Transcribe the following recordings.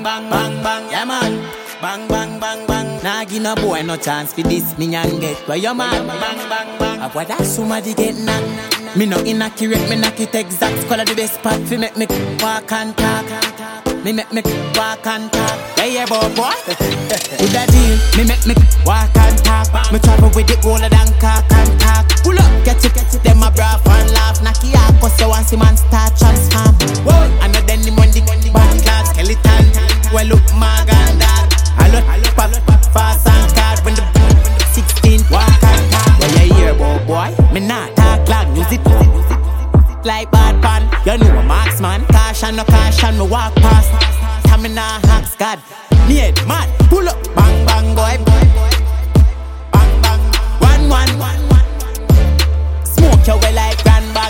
bang bang bang, yeah man. Bang bang bang bang. Nah give no boy no chance for this me and get where you man. Bang bang bang. Avoid that somebody get knocked. Me no inaccurate, me knock it exact. Call the best spot fi make me walk and talk. Me make me walk and talk. Hey boy, with that deal, me make me walk and talk. Me travel with it older than cock and talk. Pull up, get it, them a braff and laugh. Knock it out, cause you want see man start transform. I know then the money, bad class skeleton. Well look, Morgan dog. I look pop, fast and card when the 16 walk and talk. Well you hear boy, me not talk long, use it like bad pan. You know a marksman, caution no caution, me walk past. Stamina hacks, God, need mad. Pull up, bang bang boy, bang bang, one. Smoke your way like grand bag.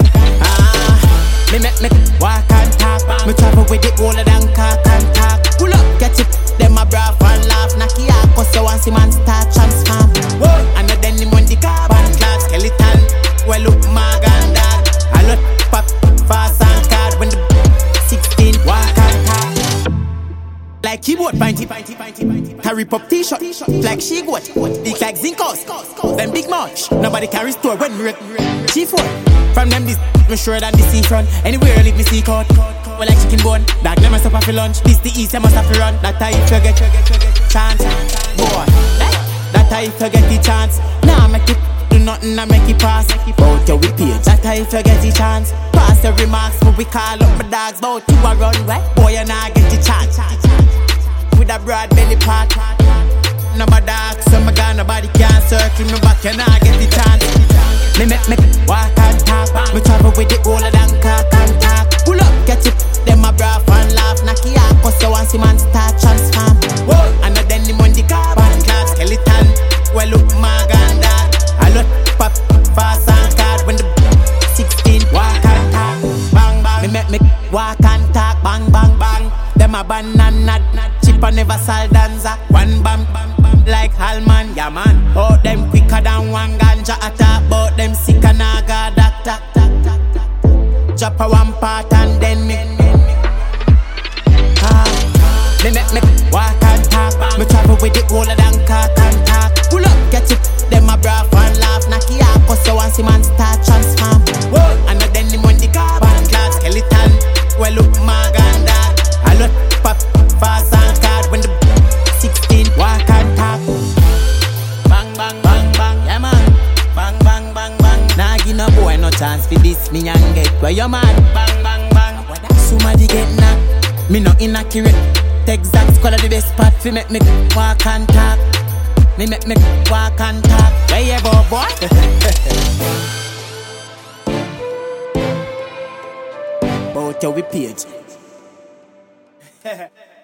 Me make me walk and talk. Me travel with it older than cock and talk. Pull up, get it, them a braff and laugh. Knock it out, cause you want see man start transform. And then the money carbon class skeleton. Well look, Morgan dog. I look pop, fast and card when the 16 walk and talk. Like keyboard pinty, carry pop t-shirt, like she got, dick like Zincos, them big much, nobody carry store when we chief one. From them this, me sure than the seafront, anywhere leave me see cut. Well like chicken bone, dog them must have for lunch, this the east, you must have to run, that time if you get chance, boy, that time if you get the chance, nah make it, do nothing and make it pass, bout your page, that time if you get the chance, pass the remarks, but we call up my dogs, bout you a run, right, boy you nah get the chance. With a broad belly part, number dark, so my gun, nobody can circle me back, you nah get the chance. Me make me walk and talk, me travel with it older than cock and talk. Pull up, get it, them a braff and laugh. Knock it out, cause you want see man start transform. And then the money carbon class skeleton. Well look, Morgan dog. I look pop, fast and card when the 16 walk and talk. Bang bang, me make me walk and talk. Bang bang bang, them a banana chip and never sal danza. One bam, like Hallman, yeah man. Oh, them quicker than one ganja attack. But them sick and naga doctor. Drop a one part and then me make me walk and talk. Me travel with it older than cock and talk. Pull up, get it, them a braff and laugh. Knock it out, cause you want see man start transform. And then the money carbon class skeleton. Well look, Morgan dog. I look pop, fast and card when the 16 walk and talk. Bang bang bang bang, yeah man. Bang bang bang bang. Nah give no boy no chance for this me and get where you man. Bang bang bang. Somebody get knocked. Me no inaccurate. Exact call the best spot fi make me walk and talk. Me make me walk and talk. Where you go, boy? Bout your page.